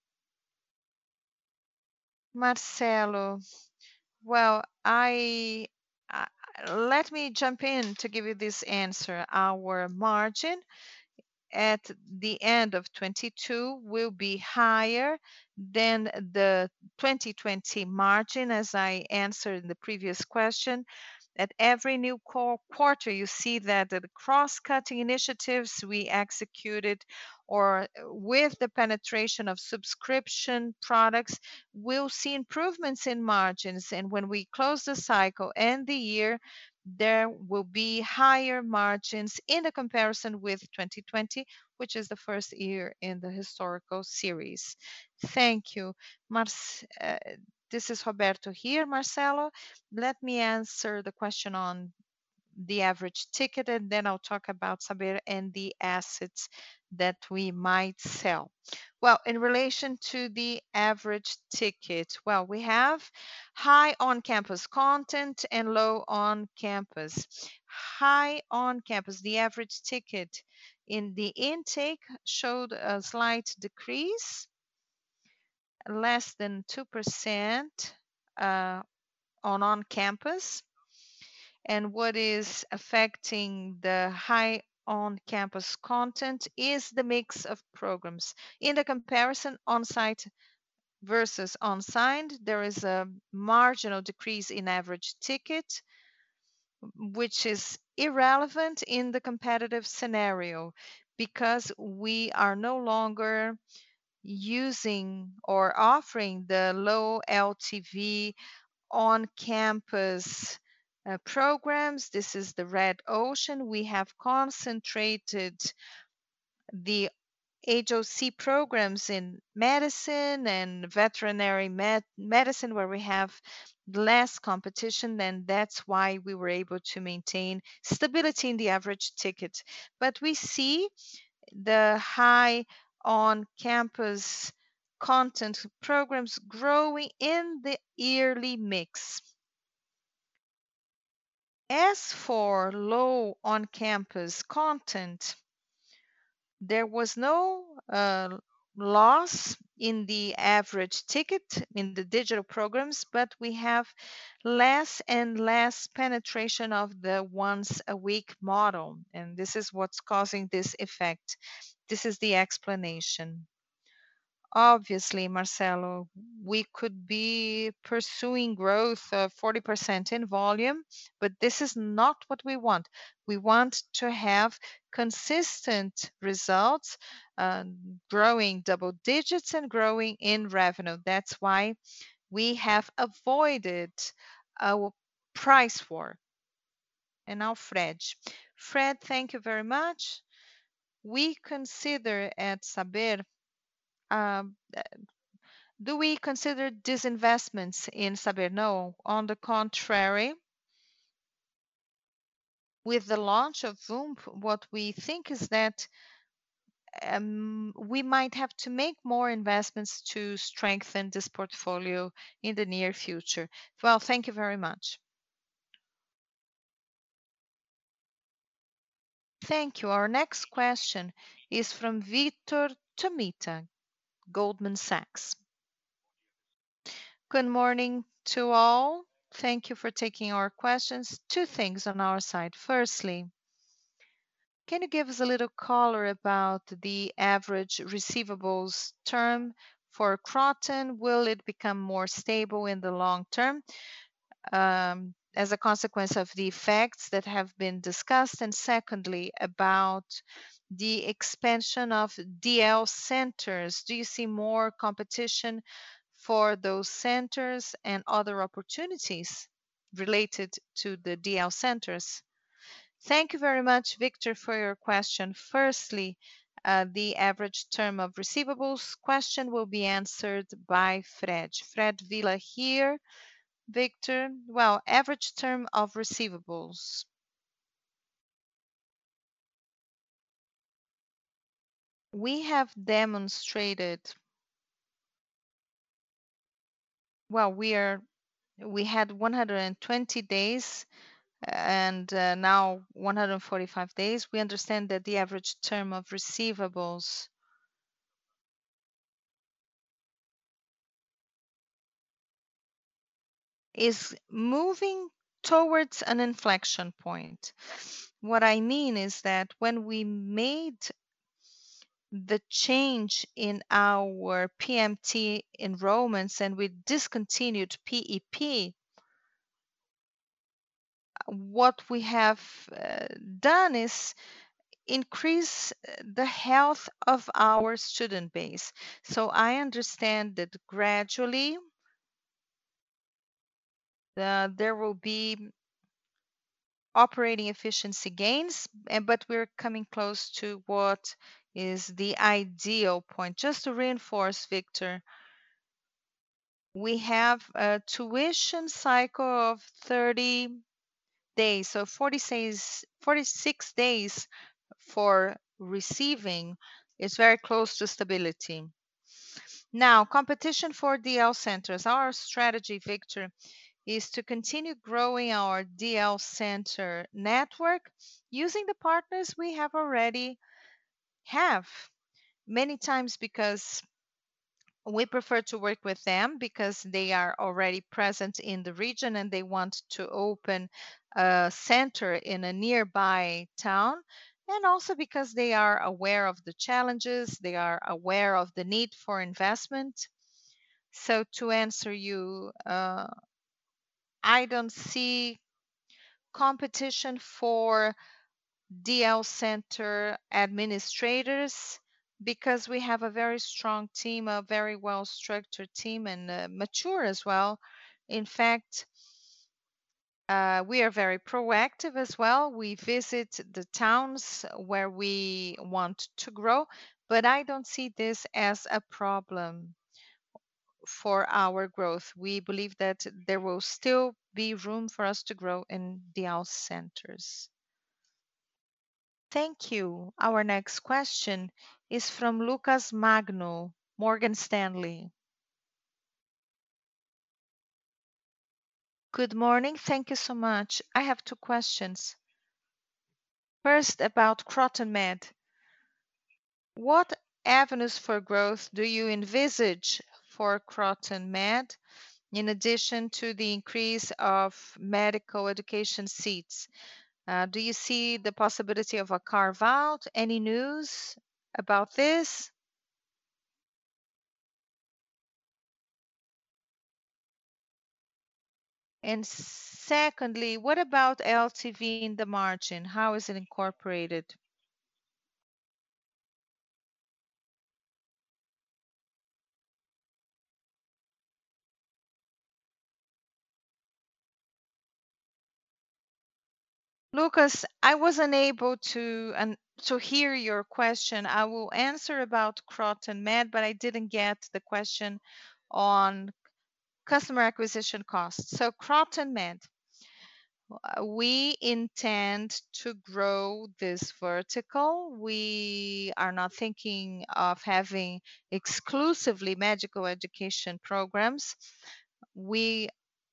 Marcelo, well, I, I let me jump in to give you this answer. Our margin at the end of twenty-two will be higher than the twenty twenty margin, as I answered in the previous question. At every new quarter, you see that the cross-cutting initiatives we executed or with the penetration of subscription products, we'll see improvements in margins. And when we close the cycle and the year, there will be higher margins in the comparison with twenty twenty, which is the first year in the historical series. Thank you. Marce uh, this is Roberto here, Marcelo. Let me answer the question on the average ticket, and then I'll talk about Saber and the assets that we might sell. Well, in relation to the average ticket, well, we have high on-campus content and low on-campus. High on-campus, the average ticket in the intake showed a slight decrease, less than two percent uh, on on-campus. And what is affecting the high on-campus content is the mix of programs. In the comparison on-site versus on-site, there is a marginal decrease in average ticket, which is irrelevant in the competitive scenario because we are no longer using or offering the low L T V on-campus uh, programs. This is the Red Ocean. We have concentrated the H O C programs in medicine and veterinary med medicine, where we have less competition, and that's why we were able to maintain stability in the average ticket. But we see the high on-campus content programs growing in the yearly mix. As for low on-campus content, there was no uh, loss in the average ticket in the digital programs, but we have less and less penetration of the once a week model. And this is what's causing this effect. This is the explanation. Obviously, Marcelo, we could be pursuing growth of forty percent in volume, but this is not what we want. We want to have consistent results, uh, growing double digits and growing in revenue. That's why we have avoided a price war. And now Fred. Fred, thank you very much. We consider at Saber, um, do we consider disinvestments in Saber? No. On the contrary, with the launch of Voomp, what we think is that um, we might have to make more investments to strengthen this portfolio in the near future. Well, thank you very much. Thank you. Our next question is from Vitor Tomita, Goldman Sachs. Good morning to all. Thank you for taking our questions. Two things on our side. Firstly, can you give us a little color about the average receivables term for Kroton? Will it become more stable in the long term, um, as a consequence of the effects that have been discussed? And secondly, about the expansion of D L centers. Do you see more competition for those centers and other opportunities related to the D L centers? Thank you very much, Victor, for your question. Firstly, uh, the average term of receivables question will be answered by Fred. Fred Villa here. Victor, well, average term of receivables. We have demonstrated, well, we are we had one hundred twenty days and uh, now one hundred forty-five days. We understand that the average term of receivables is moving towards an inflection point. What I mean is that when we made the change in our P M T enrollments and we discontinued P E P, what we have uh, done is increase the health of our student base. So I understand that gradually uh, there will be operating efficiency gains, but we're coming close to what is the ideal point. Just to reinforce, Victor, we have a tuition cycle of thirty days, so forty-six, forty-six days for receiving is very close to stability. Now, competition for D L centers. Our strategy, Victor, is to continue growing our D L center network using the partners we have already have. Many times because we prefer to work with them because they are already present in the region and they want to open a center in a nearby town. And also because they are aware of the challenges, they are aware of the need for investment. So, to answer you, uh, I don't see competition for D L center administrators because we have a very strong team, a very well structured team, and uh, mature as well. In fact, uh, we are very proactive as well. We visit the towns where we want to grow, but I don't see this as a problem for our growth. We believe that there will still be room for us to grow in D L centers. Thank you. Our next question is from Lucas Magno, Morgan Stanley. Good morning. Thank you so much. I have two questions. First, about KrotonMed. What avenues for growth do you envisage for KrotonMed in addition to the increase of medical education seats? Uh, do you see the possibility of a carve-out? Any news about this? And secondly, what about L T V in the margin? How is it incorporated? Lucas, I wasn't able to and to hear your question. I will answer about Croton Med, but I didn't get the question on customer acquisition costs. So Croton Med, uh, we intend to grow this vertical. We are not thinking of having exclusively medical education programs. We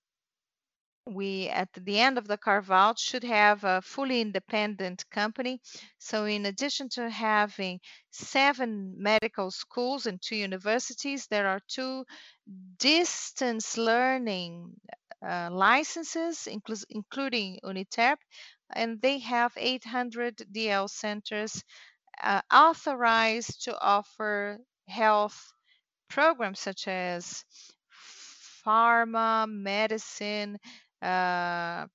we at the end of the carve out should have a fully independent company. So in addition to having seven medical schools and two universities, there are two distance learning uh, licenses, inclu- including Uniterp, and they have eight hundred D L centers uh, authorized to offer health programs such as pharma, medicine, uh,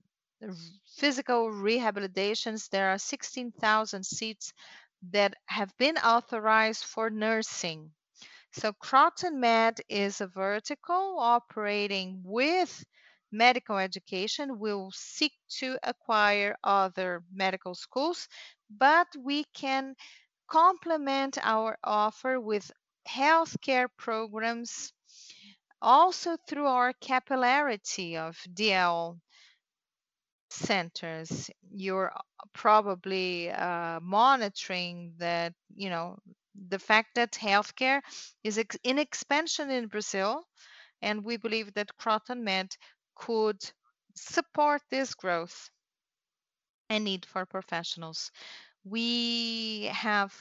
physical rehabilitations. There are sixteen thousand seats that have been authorized for nursing. So Croton Med is a vertical operating with medical education. We'll seek to acquire other medical schools, but we can complement our offer with healthcare programs also through our capillarity of D L centers. You're probably uh, monitoring that, you know, the fact that healthcare is ex- in expansion in Brazil, and we believe that Croton Med could support this growth and need for professionals. We have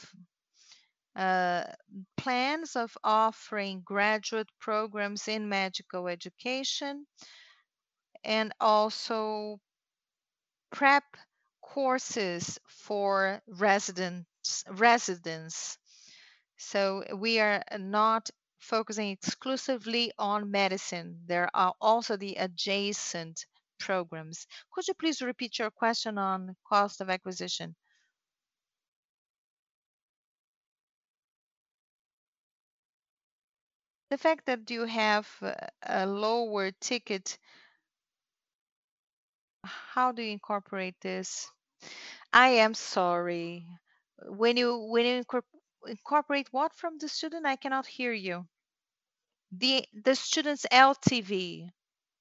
uh, plans of offering graduate programs in medical education and also prep courses for residents residents. So we are not focusing exclusively on medicine. There are also the adjacent programs. Could you please repeat your question on cost of acquisition? The fact that you have uh, a lower ticket, how do you incorporate this? I am sorry. When you when you incorp- incorporate what from the student, I cannot hear you. The the student's L T V.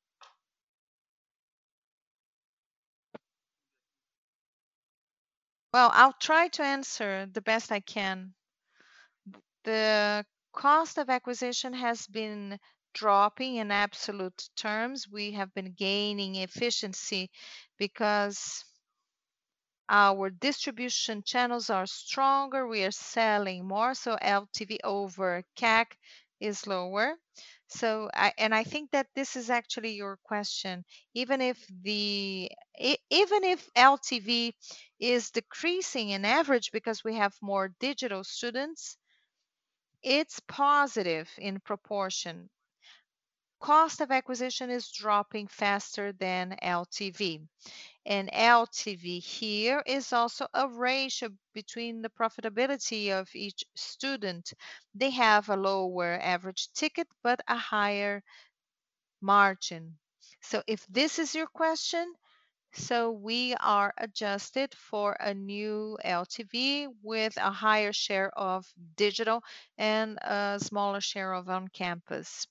Well, I'll try to answer the best I can. The cost of acquisition has been dropping in absolute terms. We have been gaining efficiency because our distribution channels are stronger. We are selling more, so L T V over C A C is lower. So, I, and I think that this is actually your question. Even if the e- even if L T V is decreasing in average because we have more digital students, it's positive in proportion. Cost of acquisition is dropping faster than L T V. And L T V here is also a ratio between the profitability of each student. They have a lower average ticket, but a higher margin. So if this is your question, so we are adjusted for a new L T V with a higher share of digital and a smaller share of on-campus.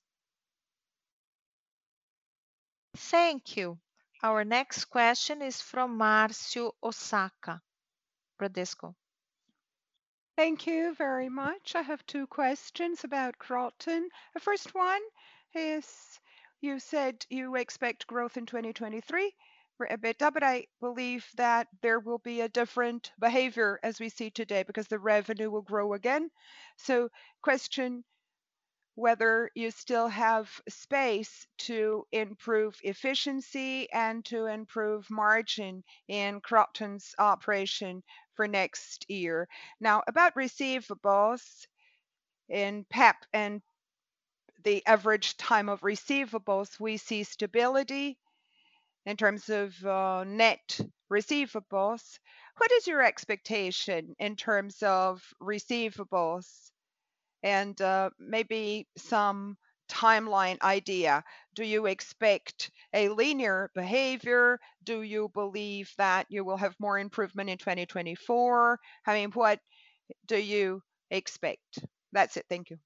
Thank you. Our next question is from Márcio Osaka, Bradesco. Thank you very much. I have two questions about Croton. The first one is you said you expect growth in twenty twenty-three for EBITDA, but I believe that there will be a different behavior as we see today because the revenue will grow again. So, question whether you still have space to improve efficiency and to improve margin in Croton's operation for next year. Now, about receivables in P E P and the average time of receivables, we see stability in terms of uh, net receivables. What is your expectation in terms of receivables and uh, maybe some timeline idea? Do you expect a linear behavior? Do you believe that you will have more improvement in twenty twenty-four? I mean, what do you expect? That's it. Thank you.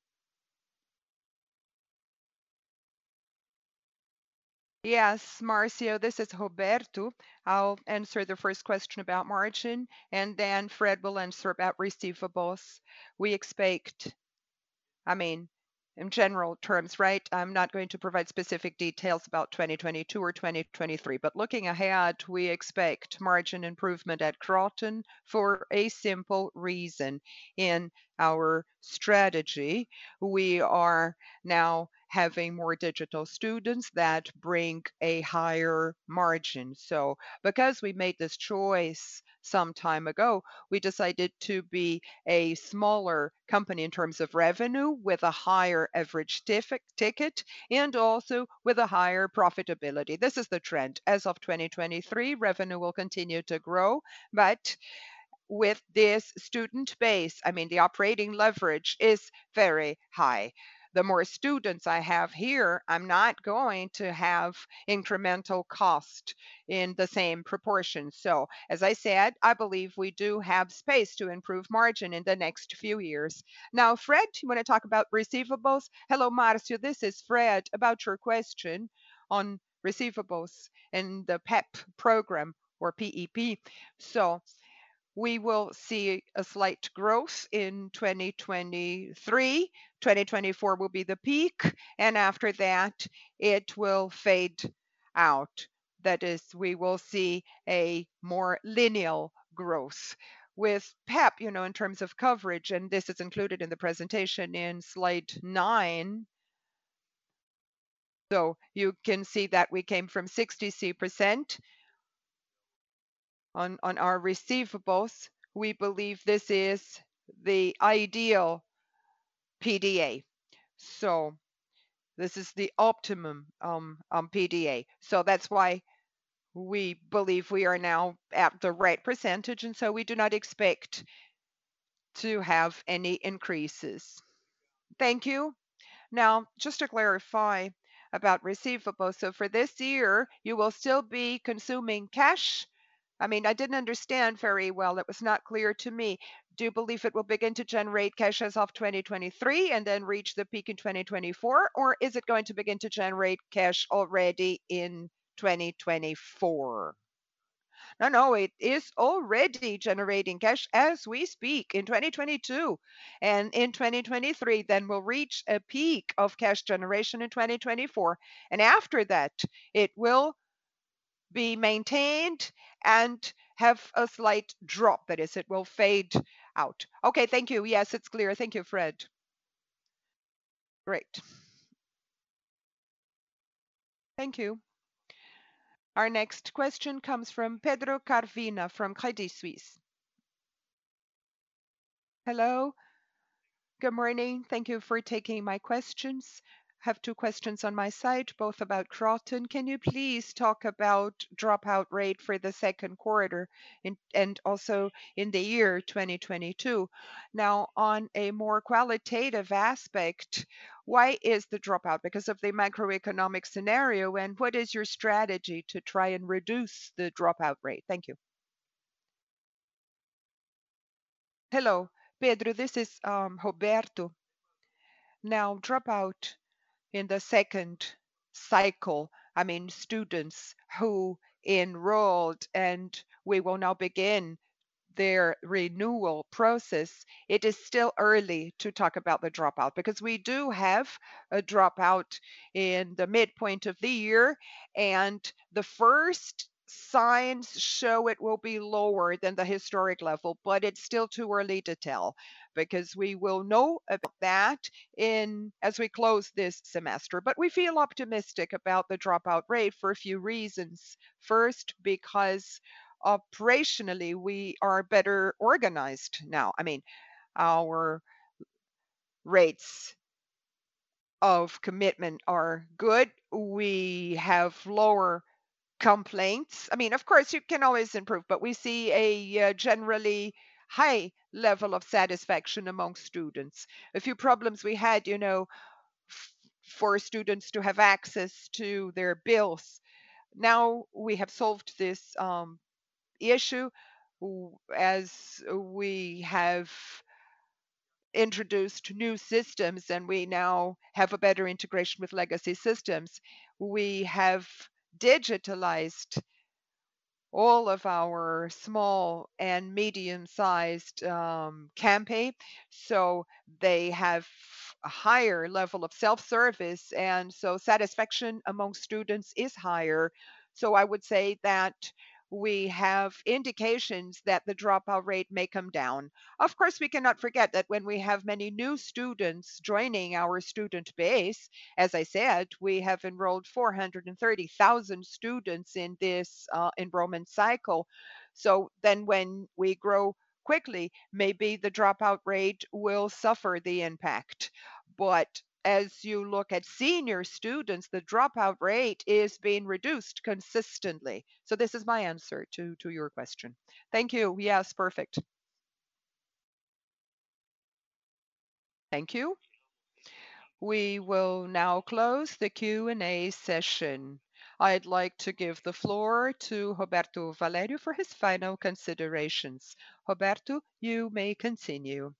Yes, Marcio, this is Roberto. I'll answer the first question about margin, and then Fred will answer about receivables. We expect, I mean, in general terms, right? I'm not going to provide specific details about twenty twenty-two or twenty twenty-three, but looking ahead, we expect margin improvement at Kroton for a simple reason. In our strategy, we are now having more digital students that bring a higher margin. So because we made this choice some time ago, we decided to be a smaller company in terms of revenue with a higher average ticket and also with a higher profitability. This is the trend. As of twenty twenty-three, revenue will continue to grow, but with this student base, I mean, the operating leverage is very high. The more students I have here, I'm not going to have incremental cost in the same proportion. So, as I said, I believe we do have space to improve margin in the next few years. Now, Fred, you want to talk about receivables? Hello, Marcio. This is Fred. About your question on receivables and the P E P program or P E P. So, we will see a slight growth in twenty twenty-three. twenty twenty-four will be the peak, and after that, it will fade out. That is, we will see a more linear growth. With P E P, you know, in terms of coverage, and this is included in the presentation in slide nine. So you can see that we came from sixty percent on, on our receivables. We believe this is the ideal P D A. So this is the optimum um, um, P D A. So that's why we believe we are now at the right percentage, and so we do not expect to have any increases. Thank you. Now, just to clarify about receivables, so for this year, you will still be consuming cash. I mean, I didn't understand very well. It was not clear to me. Do you believe it will begin to generate cash as of twenty twenty-three and then reach the peak in twenty twenty-four? Or is it going to begin to generate cash already in twenty twenty-four? No, no, it is already generating cash as we speak in twenty twenty-two. And in twenty twenty-three, then we'll reach a peak of cash generation in twenty twenty-four. And after that, it will be maintained and have a slight drop. That is, it will fade out. Okay, thank you. Yes, it's clear. Thank you, Fred. Great. Thank you. Our next question comes from Pedro Carvina from Credit Suisse. Hello. Good morning. Thank you for taking my questions. I have two questions on my side, both about Kroton. Can you please talk about dropout rate for the second quarter in, and also in the year twenty twenty-two? Now, on a more qualitative aspect, why is the dropout? Because of the macroeconomic scenario, and what is your strategy to try and reduce the dropout rate? Thank you. Hello, Pedro. This is um, Roberto. Now, dropout in the second cycle, I mean, students who enrolled and we will now begin their renewal process, it is still early to talk about the dropout because we do have a dropout in the midpoint of the year, and the first signs show it will be lower than the historic level, but it's still too early to tell because we will know about that in as we close this semester. But we feel optimistic about the dropout rate for a few reasons. First, because operationally we are better organized now. I mean, our rates of commitment are good. We have lower complaints. I mean, of course, you can always improve, but we see a uh, generally high level of satisfaction among students. A few problems we had, you know, for students to have access to their bills. Now we have solved this um, issue as we have introduced new systems and we now have a better integration with legacy systems. We have digitalized all of our small and medium-sized um, campaign, so they have a higher level of self-service, and so satisfaction among students is higher. So I would say that we have indications that the dropout rate may come down. Of course, we cannot forget that when we have many new students joining our student base, as I said, we have enrolled four hundred thirty thousand students in this uh, enrollment cycle. So then when we grow quickly, maybe the dropout rate will suffer the impact. But as you look at senior students, the dropout rate is being reduced consistently. So this is my answer to, to your question. Thank you. Yes, perfect. Thank you. We will now close the Q and A session. I'd like to give the floor to Roberto Valério for his final considerations. Roberto, you may continue.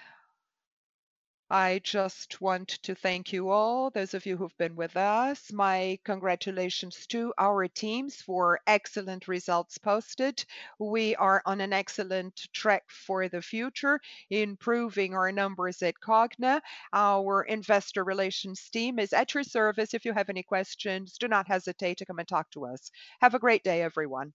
I just want to thank you all, those of you who've been with us. My congratulations to our teams for excellent results posted. We are on an excellent track for the future, improving our numbers at Cogna. Our investor relations team is at your service. If you have any questions, do not hesitate to come and talk to us. Have a great day, everyone.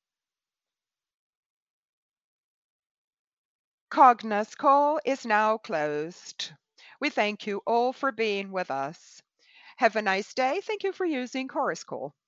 Cogna's call is now closed. We thank you all for being with us. Have a nice day. Thank you for using Chorus Call.